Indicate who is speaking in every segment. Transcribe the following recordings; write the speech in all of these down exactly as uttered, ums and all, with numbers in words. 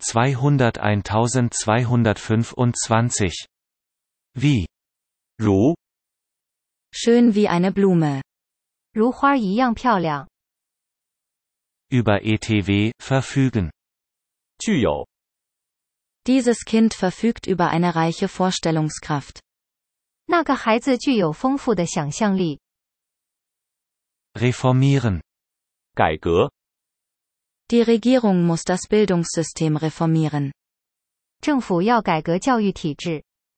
Speaker 1: zweihunderteintausendzweihundertfünfundzwanzig. Wie.
Speaker 2: 如
Speaker 3: Schön wie eine Blume.
Speaker 4: 如花一样漂亮。
Speaker 1: Über E T W, verfügen.
Speaker 2: 具有
Speaker 3: Dieses Kind verfügt über eine reiche Vorstellungskraft.
Speaker 4: 那个孩子具有丰富的想象力。
Speaker 1: Reformieren.
Speaker 2: 改革
Speaker 3: Die Regierung muss das Bildungssystem reformieren.
Speaker 4: 政府要改革教育体制。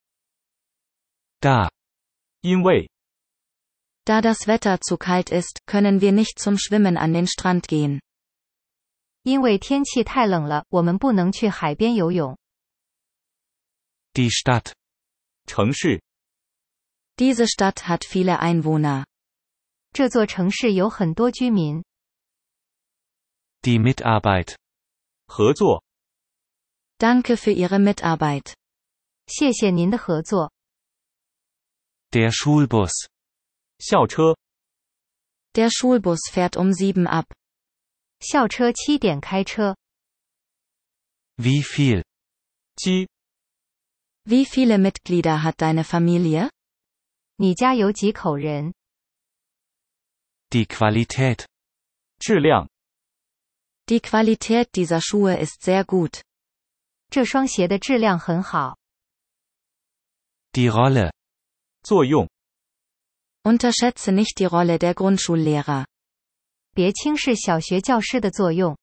Speaker 1: Da.
Speaker 2: 因为
Speaker 3: Da das Wetter zu kalt ist, können wir nicht zum Schwimmen an den Strand gehen.
Speaker 4: 因为天气太冷了，我们不能去海边游泳。
Speaker 1: Die Stadt.
Speaker 2: 城市
Speaker 3: Diese Stadt hat viele Einwohner.
Speaker 4: 这座城市有很多居民。
Speaker 1: Die Mitarbeit.
Speaker 2: 合作
Speaker 3: Danke für Ihre Mitarbeit.
Speaker 4: 谢谢您的合作。
Speaker 1: Der Schulbus.
Speaker 2: 校车
Speaker 3: Der Schulbus fährt um sieben ab.
Speaker 4: 校车七点开车。
Speaker 1: Wie viel.
Speaker 2: 七
Speaker 3: Wie viele Mitglieder hat deine Familie?
Speaker 4: 你家有几口人？
Speaker 1: Die Qualität.
Speaker 2: 质量
Speaker 3: Die Qualität dieser Schuhe ist sehr gut.
Speaker 4: 这双鞋的质量很好。
Speaker 1: Die Rolle.
Speaker 2: 作用
Speaker 3: Unterschätze nicht die Rolle der Grundschullehrer.
Speaker 4: 别轻视小学教师的作用。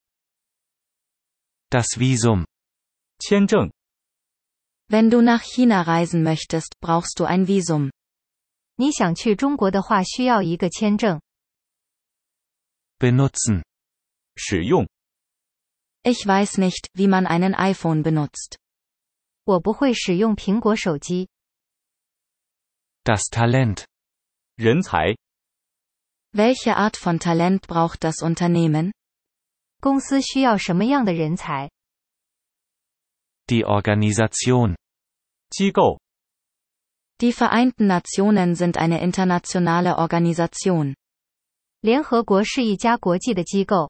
Speaker 1: Das Visum.
Speaker 2: 签证
Speaker 3: Wenn du nach China reisen möchtest, brauchst du ein Visum.
Speaker 4: 你想去中国的话需要一个签证。
Speaker 1: Benutzen.
Speaker 2: 使用
Speaker 3: Ich weiß nicht, wie man einen iPhone benutzt.
Speaker 4: 我不会使用苹果手机。
Speaker 1: Das Talent.
Speaker 2: 人才
Speaker 3: Welche Art von Talent braucht das Unternehmen?
Speaker 4: 公司需要什么样的人才？
Speaker 1: Die Organisation.
Speaker 2: 机构
Speaker 3: Die Vereinten Nationen sind eine internationale Organisation.
Speaker 4: 联合国是一家国际的机构。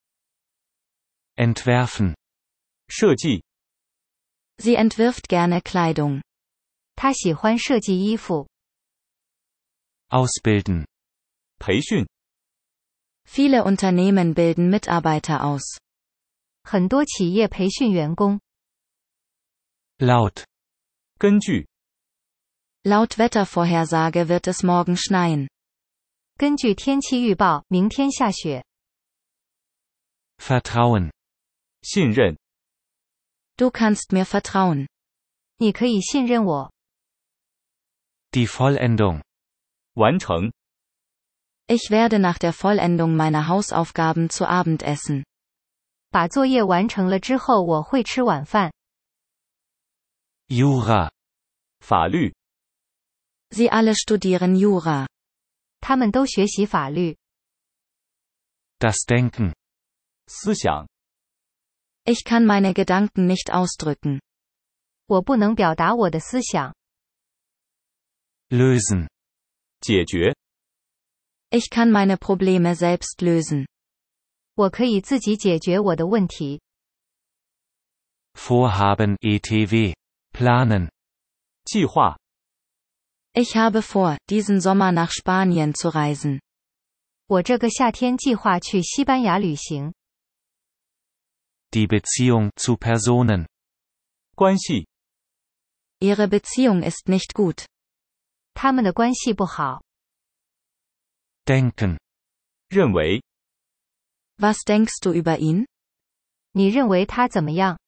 Speaker 1: Entwerfen.
Speaker 2: 设计
Speaker 3: Sie entwirft gerne Kleidung.
Speaker 4: 他喜欢设计衣服。
Speaker 1: Ausbilden.
Speaker 2: 培训
Speaker 3: Viele Unternehmen bilden Mitarbeiter aus.
Speaker 4: 很多企业培训员工。
Speaker 1: Laut.
Speaker 2: 根据
Speaker 3: Laut Wettervorhersage wird es morgen schneien.
Speaker 4: 根据天气预报，明天下雪。
Speaker 1: Vertrauen.
Speaker 2: 信任
Speaker 3: Du kannst mir vertrauen.
Speaker 4: 你可以信任我。
Speaker 1: Die Vollendung.
Speaker 2: 完成
Speaker 3: Ich werde nach der Vollendung meiner Hausaufgaben zu Abend essen.
Speaker 4: 把作业完成了之后，我会吃晚饭。
Speaker 1: Jura.
Speaker 2: 法律
Speaker 3: Sie alle studieren Jura.
Speaker 4: 他们都学习法律。
Speaker 1: Das Denken.
Speaker 2: 思想
Speaker 3: Ich kann meine Gedanken nicht ausdrücken.
Speaker 4: 我不能表达我的思想。
Speaker 1: Lösen.
Speaker 2: 解决
Speaker 3: Ich kann meine Probleme selbst lösen.
Speaker 4: 我可以自己解决我的问题。
Speaker 1: Vorhaben. E T W. Planen.
Speaker 2: 计划
Speaker 3: Ich habe vor, diesen Sommer nach Spanien zu reisen.
Speaker 4: 我这个夏天计划去西班牙旅行。
Speaker 1: Die Beziehung zu Personen.
Speaker 2: 关系
Speaker 3: Ihre Beziehung ist nicht gut.
Speaker 4: 他们的关系不好。
Speaker 1: Denken.
Speaker 2: 认为
Speaker 3: Was denkst du über ihn?
Speaker 4: 你认为他怎么样？